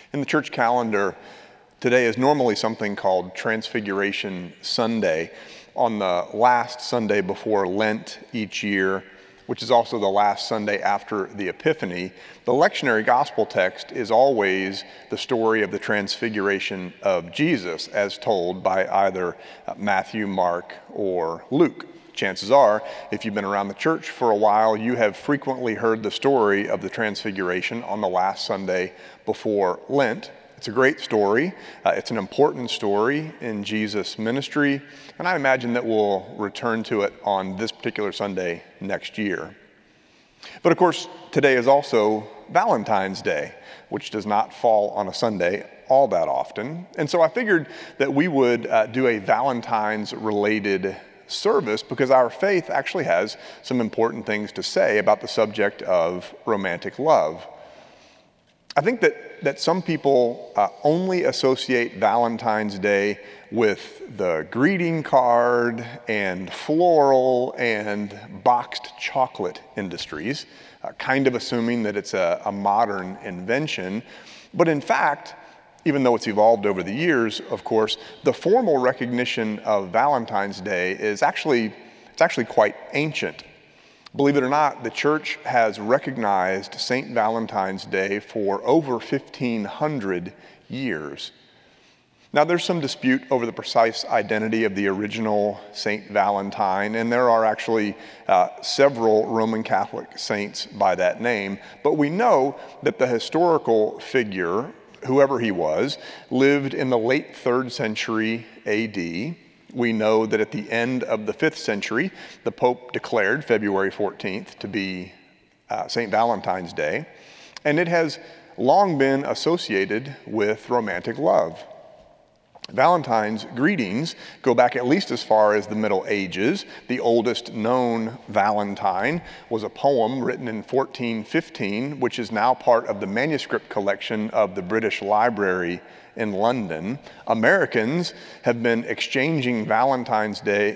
In the church calendar, today is normally something called Transfiguration Sunday, on the last Sunday before Lent each year, which is also the last Sunday after the Epiphany. The lectionary gospel text is always the story of the transfiguration of Jesus, as told by either Matthew, Mark, or Luke. Chances are, if you've been around the church for a while, you have frequently heard the story of the Transfiguration on the last Sunday before Lent. It's a great story. It's an important story in Jesus' ministry, and I imagine that we'll return to it on this particular Sunday next year. But of course, today is also Valentine's Day, which does not fall on a Sunday all that often. And so I figured that we would do a Valentine's-related service because our faith actually has some important things to say about the subject of romantic love. I think that some people only associate Valentine's Day with the greeting card and floral and boxed chocolate industries, kind of assuming that it's a modern invention. But in fact, even though it's evolved over the years, of course, the formal recognition of Valentine's Day is actually quite ancient. Believe it or not, the church has recognized St. Valentine's Day for over 1,500 years. Now, there's some dispute over the precise identity of the original St. Valentine, and there are actually several Roman Catholic saints by that name, but we know that the historical figure, whoever he was, lived in the late 3rd century AD. We know that at the end of the 5th century, the Pope declared February 14th to be St. Valentine's Day, and it has long been associated with romantic love. Valentine's greetings go back at least as far as the Middle Ages. The oldest known Valentine was a poem written in 1415, which is now part of the manuscript collection of the British Library in London. Americans have been exchanging Valentine's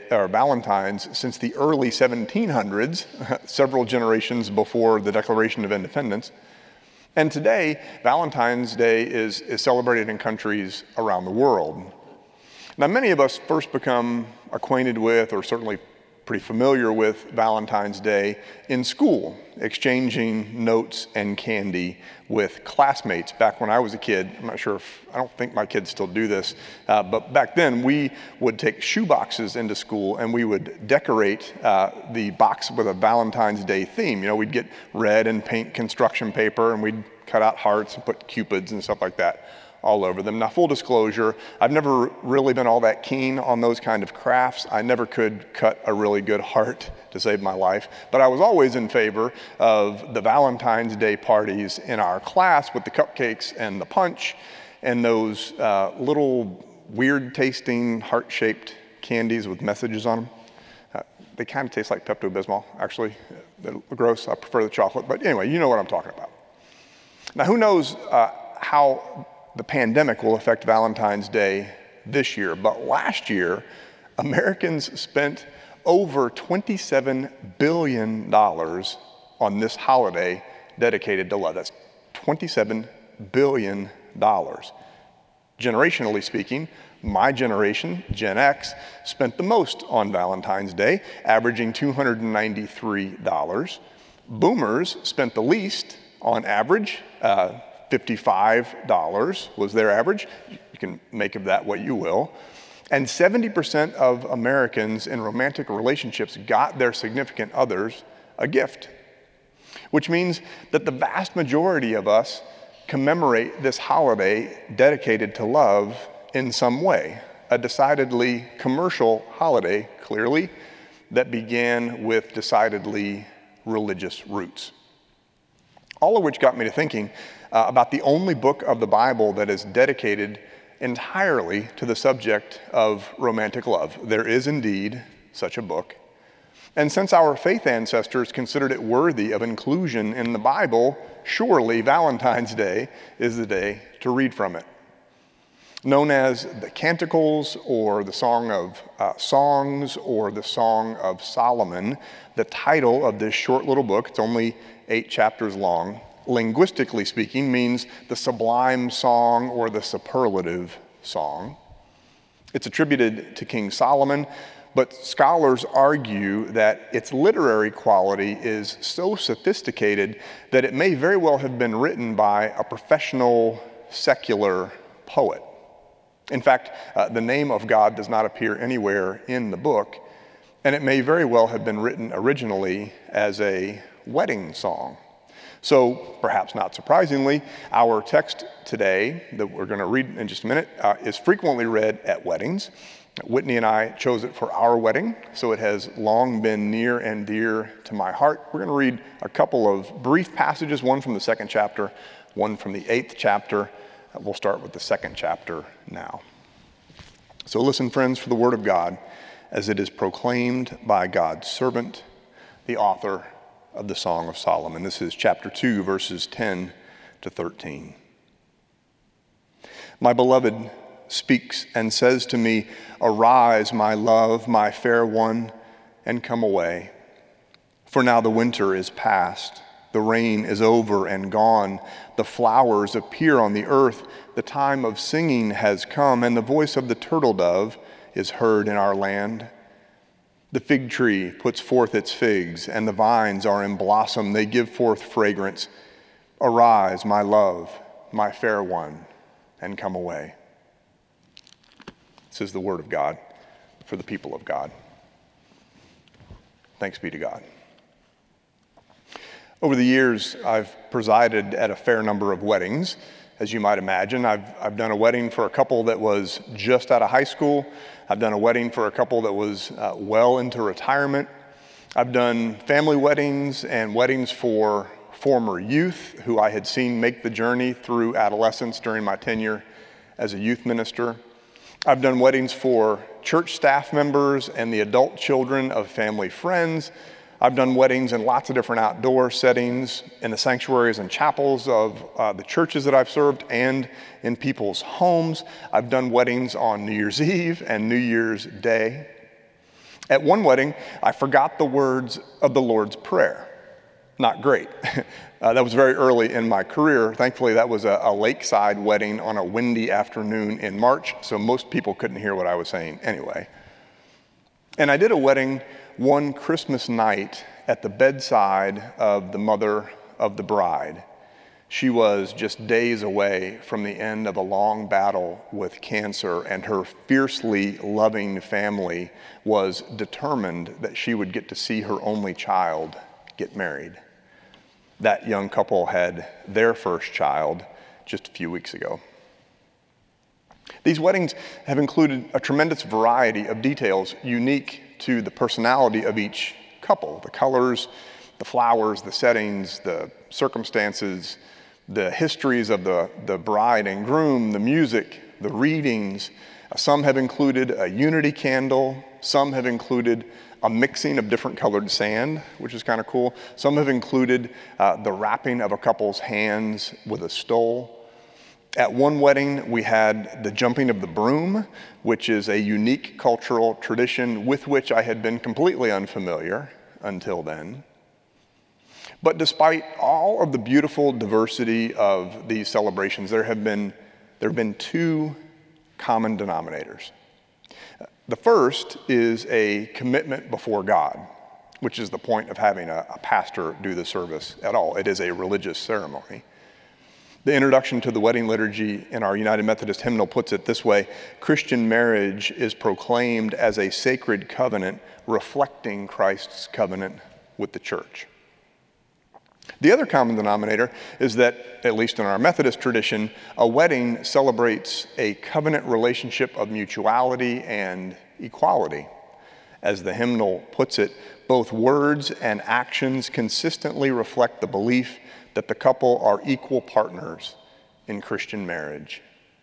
since the early 1700s, several generations before the Declaration of Independence. And today, Valentine's Day is celebrated in countries around the world. Now, many of us first become acquainted with, or certainly pretty familiar with, Valentine's Day in school, exchanging notes and candy with classmates. Back when I was a kid, I don't think my kids still do this, but back then we would take shoe boxes into school and we would decorate the box with a Valentine's Day theme. You know, we'd get red and paint construction paper and we'd cut out hearts and put cupids and stuff like that all over them. Now, full disclosure, I've never really been all that keen on those kind of crafts. I never could cut a really good heart to save my life, but I was always in favor of the Valentine's Day parties in our class with the cupcakes and the punch and those little weird-tasting heart-shaped candies with messages on them. They kind of taste like Pepto-Bismol, actually. They're gross. I prefer the chocolate, but anyway, you know what I'm talking about. Now, who knows how the pandemic will affect Valentine's Day this year, but last year, Americans spent over $27 billion on this holiday dedicated to love. That's $27 billion. Generationally speaking, my generation, Gen X, spent the most on Valentine's Day, averaging $293. Boomers spent the least on average, $55 was their average. You can make of that what you will. And 70% of Americans in romantic relationships got their significant others a gift, which means that the vast majority of us commemorate this holiday dedicated to love in some way, a decidedly commercial holiday, clearly, that began with decidedly religious roots. All of which got me to thinking about the only book of the Bible that is dedicated entirely to the subject of romantic love. There is indeed such a book. And since our faith ancestors considered it worthy of inclusion in the Bible, surely Valentine's Day is the day to read from it. Known as the Canticles or the Song of Songs or the Song of Solomon, the title of this short little book, it's only 8 chapters long, linguistically speaking, means the sublime song or the superlative song. It's attributed to King Solomon, but scholars argue that its literary quality is so sophisticated that it may very well have been written by a professional secular poet. In fact, the name of God does not appear anywhere in the book, and it may very well have been written originally as a wedding song. So, perhaps not surprisingly, our text today that we're going to read in just a minute is frequently read at weddings. Whitney and I chose it for our wedding, so it has long been near and dear to my heart. We're going to read a couple of brief passages, one from the 2nd chapter, one from the 8th chapter. We'll start with the 2nd chapter now. So listen, friends, for the word of God as it is proclaimed by God's servant, the author of the Song of Solomon. This is chapter 2, verses 10 to 13. My beloved speaks and says to me, "Arise, my love, my fair one, and come away. For now the winter is past, the rain is over and gone, the flowers appear on the earth, the time of singing has come, and the voice of the turtle dove is heard in our land. The fig tree puts forth its figs, and the vines are in blossom, they give forth fragrance. Arise, my love, my fair one, and come away." This is the word of God for the people of God. Thanks be to God. Over the years, I've presided at a fair number of weddings. As you might imagine, I've done a wedding for a couple that was just out of high school. I've done a wedding for a couple that was well into retirement. I've done family weddings and weddings for former youth who I had seen make the journey through adolescence during my tenure as a youth minister. I've done weddings for church staff members and the adult children of family friends. I've done weddings in lots of different outdoor settings, in the sanctuaries and chapels of the churches that I've served and in people's homes. I've done weddings on New Year's Eve and New Year's Day. At one wedding, I forgot the words of the Lord's Prayer. Not great. That was very early in my career. Thankfully, that was a lakeside wedding on a windy afternoon in March, so most people couldn't hear what I was saying anyway. And I did a wedding one Christmas night at the bedside of the mother of the bride. She was just days away from the end of a long battle with cancer, and her fiercely loving family was determined that she would get to see her only child get married. That young couple had their first child just a few weeks ago. These weddings have included a tremendous variety of details unique to the personality of each couple. The colors, the flowers, the settings, the circumstances, the histories of the bride and groom, the music, the readings. Some have included a unity candle. Some have included a mixing of different colored sand, which is kind of cool. Some have included the wrapping of a couple's hands with a stole. At one wedding, we had the jumping of the broom, which is a unique cultural tradition with which I had been completely unfamiliar until then. But despite all of the beautiful diversity of these celebrations, there have been two common denominators. The first is a commitment before God, which is the point of having a pastor do the service at all. It is a religious ceremony. The introduction to the wedding liturgy in our United Methodist hymnal puts it this way: Christian marriage is proclaimed as a sacred covenant reflecting Christ's covenant with the church. The other common denominator is that, at least in our Methodist tradition, a wedding celebrates a covenant relationship of mutuality and equality. As the hymnal puts it, both words and actions consistently reflect the belief that the couple are equal partners in Christian marriage.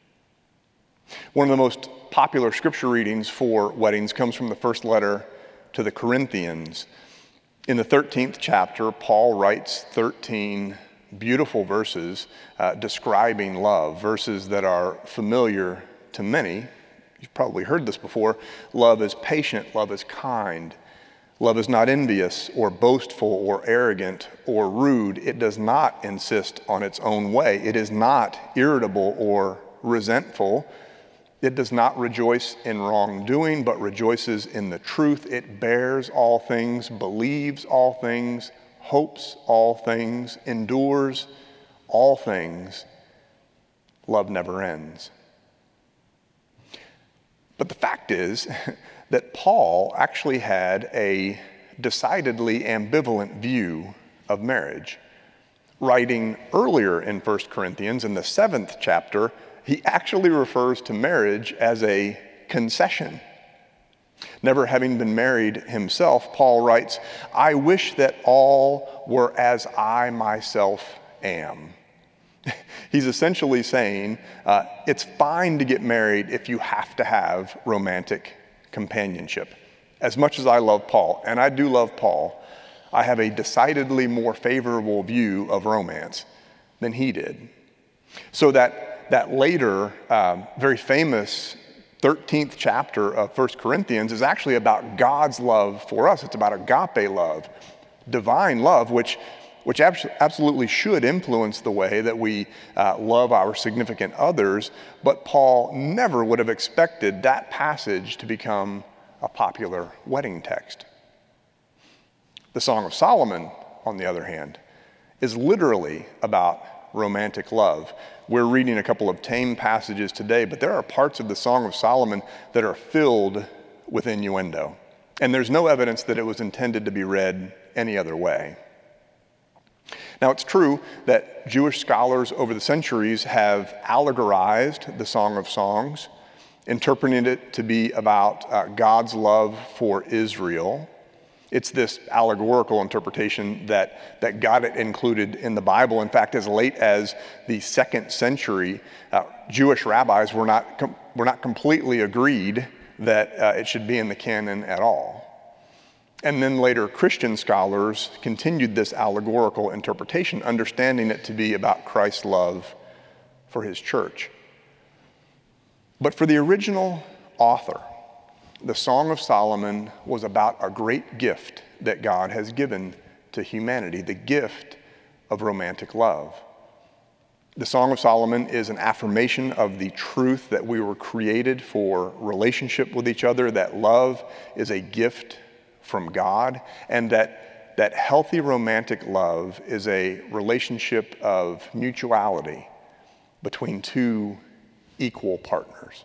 One of the most popular scripture readings for weddings comes from the first letter to the Corinthians. In the 13th chapter, Paul writes 13 beautiful verses describing love, verses that are familiar to many. You've probably heard this before. Love is patient, love is kind, Love is not envious or boastful or arrogant or rude. It does not insist on its own way. It is not irritable or resentful. It does not rejoice in wrongdoing, but rejoices in the truth. It bears all things, believes all things, hopes all things, endures all things. Love never ends. But the fact is that Paul actually had a decidedly ambivalent view of marriage. Writing earlier in 1 Corinthians, in the 7th chapter, he actually refers to marriage as a concession. Never having been married himself, Paul writes, "I wish that all were as I myself am." He's essentially saying it's fine to get married if you have to have romantic companionship. As much as I love Paul, and I do love Paul, I have a decidedly more favorable view of romance than he did. So that later, very famous 13th chapter of 1 Corinthians is actually about God's love for us. It's about agape love, divine love, which absolutely should influence the way that we love our significant others, but Paul never would have expected that passage to become a popular wedding text. The Song of Solomon, on the other hand, is literally about romantic love. We're reading a couple of tame passages today, but there are parts of the Song of Solomon that are filled with innuendo, and there's no evidence that it was intended to be read any other way. Now, it's true that Jewish scholars over the centuries have allegorized the Song of Songs, interpreting it to be about God's love for Israel. It's this allegorical interpretation that got it included in the Bible. In fact, as late as the 2nd century, Jewish rabbis were not completely agreed that it should be in the canon at all. And then later, Christian scholars continued this allegorical interpretation, understanding it to be about Christ's love for his church. But for the original author, the Song of Solomon was about a great gift that God has given to humanity, the gift of romantic love. The Song of Solomon is an affirmation of the truth that we were created for relationship with each other, that love is a gift from God, and that healthy romantic love is a relationship of mutuality between two equal partners.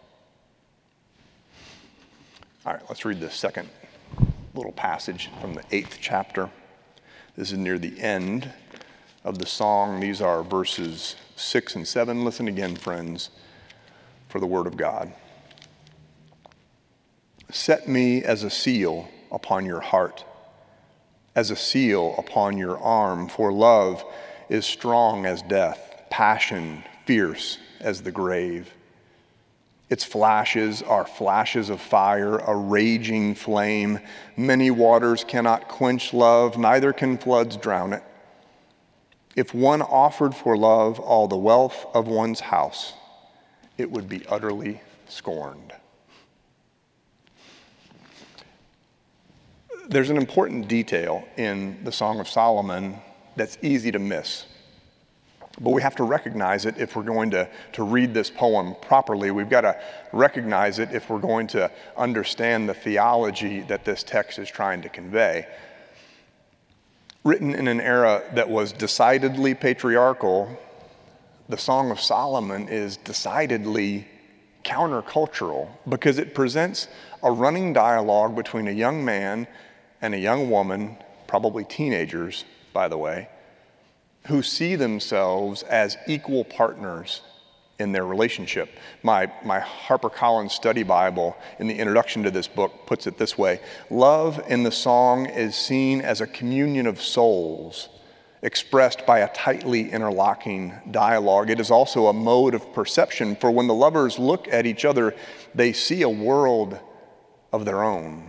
All right, let's read the second little passage from the 8th chapter. This is near the end of the song. These are verses 6 and 7. Listen again, friends, for the word of God. Set me as a seal upon your heart, as a seal upon your arm, for love is strong as death, passion fierce as the grave. Its flashes are flashes of fire, a raging flame. Many waters cannot quench love, neither can floods drown it. If one offered for love all the wealth of one's house, it would be utterly scorned. There's an important detail in the Song of Solomon that's easy to miss. But we have to recognize it if we're going to read this poem properly. We've got to recognize it if we're going to understand the theology that this text is trying to convey. Written in an era that was decidedly patriarchal, the Song of Solomon is decidedly countercultural because it presents a running dialogue between a young man and a young woman, probably teenagers, by the way, who see themselves as equal partners in their relationship. My HarperCollins Study Bible, in the introduction to this book, puts it this way: love in the song is seen as a communion of souls, expressed by a tightly interlocking dialogue. It is also a mode of perception, for when the lovers look at each other, they see a world of their own.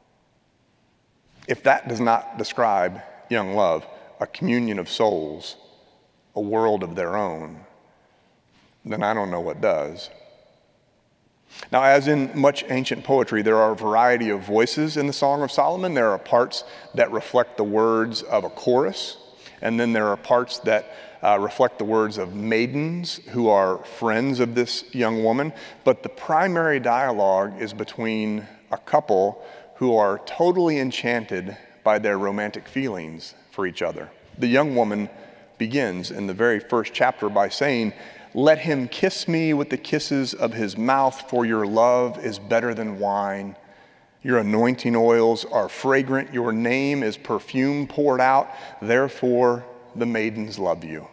If that does not describe young love, a communion of souls, a world of their own, then I don't know what does. Now, as in much ancient poetry, there are a variety of voices in the Song of Solomon. There are parts that reflect the words of a chorus, and then there are parts that reflect the words of maidens who are friends of this young woman. But the primary dialogue is between a couple who are totally enchanted by their romantic feelings for each other. The young woman begins in the very first chapter by saying, "Let him kiss me with the kisses of his mouth, for your love is better than wine. Your anointing oils are fragrant. Your name is perfume poured out. Therefore, the maidens love you."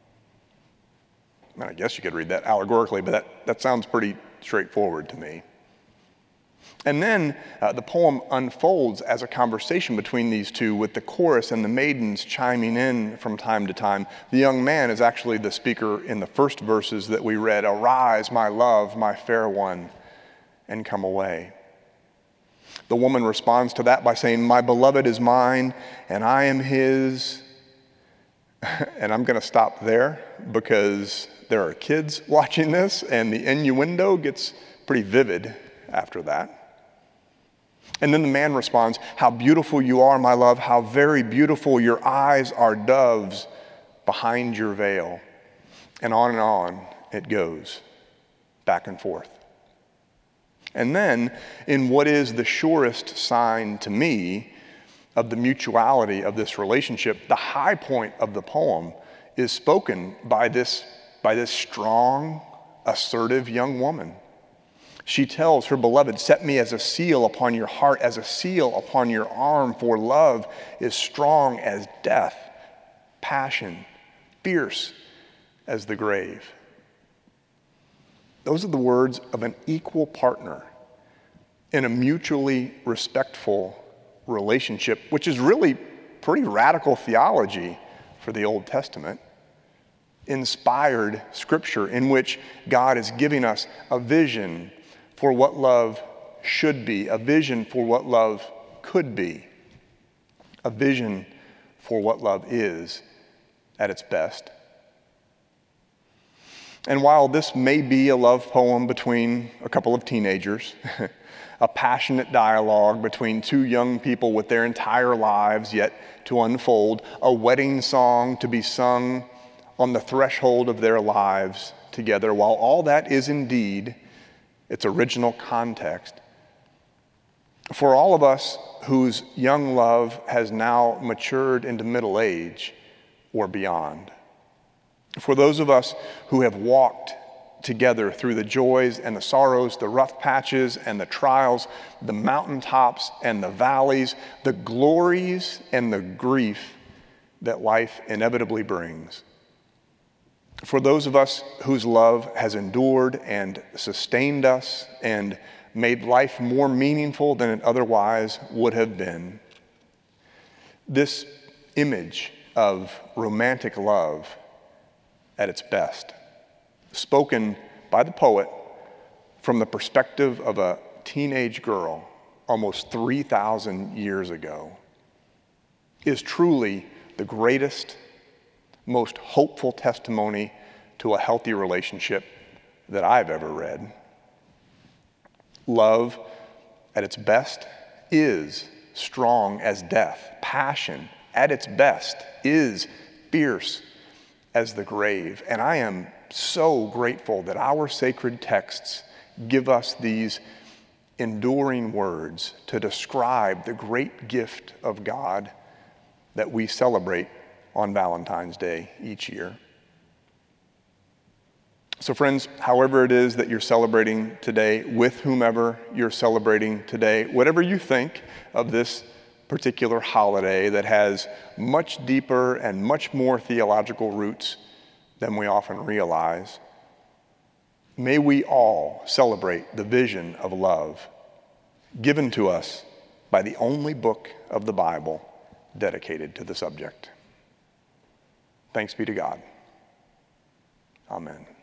I guess you could read that allegorically, but that sounds pretty straightforward to me. And then the poem unfolds as a conversation between these two, with the chorus and the maidens chiming in from time to time. The young man is actually the speaker in the first verses that we read. "Arise, my love, my fair one, and come away." The woman responds to that by saying, "My beloved is mine, and I am his." And I'm going to stop there because there are kids watching this, and the innuendo gets pretty vivid after that. And then the man responds, "How beautiful you are, my love, how very beautiful. Your eyes are doves behind your veil." And on it goes, back and forth. And then, in what is the surest sign to me of the mutuality of this relationship, the high point of the poem is spoken by this strong, assertive young woman. She tells her beloved, "Set me as a seal upon your heart, as a seal upon your arm, for love is strong as death, passion, fierce as the grave." Those are the words of an equal partner in a mutually respectful relationship, which is really pretty radical theology for the Old Testament. Inspired scripture in which God is giving us a vision for what love should be, a vision for what love could be, a vision for what love is at its best. And while this may be a love poem between a couple of teenagers, a passionate dialogue between two young people with their entire lives yet to unfold, a wedding song to be sung on the threshold of their lives together, while all that is indeed its original context, for all of us whose young love has now matured into middle age or beyond, for those of us who have walked together through the joys and the sorrows, the rough patches and the trials, the mountaintops and the valleys, the glories and the grief that life inevitably brings, for those of us whose love has endured and sustained us and made life more meaningful than it otherwise would have been, this image of romantic love at its best, spoken by the poet from the perspective of a teenage girl almost 3,000 years ago, is truly the greatest, most hopeful testimony to a healthy relationship that I've ever read. Love at its best is strong as death. Passion at its best is fierce as the grave. And I am so grateful that our sacred texts give us these enduring words to describe the great gift of God that we celebrate on Valentine's Day each year. So friends, however it is that you're celebrating today, with whomever you're celebrating today, whatever you think of this particular holiday that has much deeper and much more theological roots than we often realize, may we all celebrate the vision of love given to us by the only book of the Bible dedicated to the subject. Thanks be to God. Amen.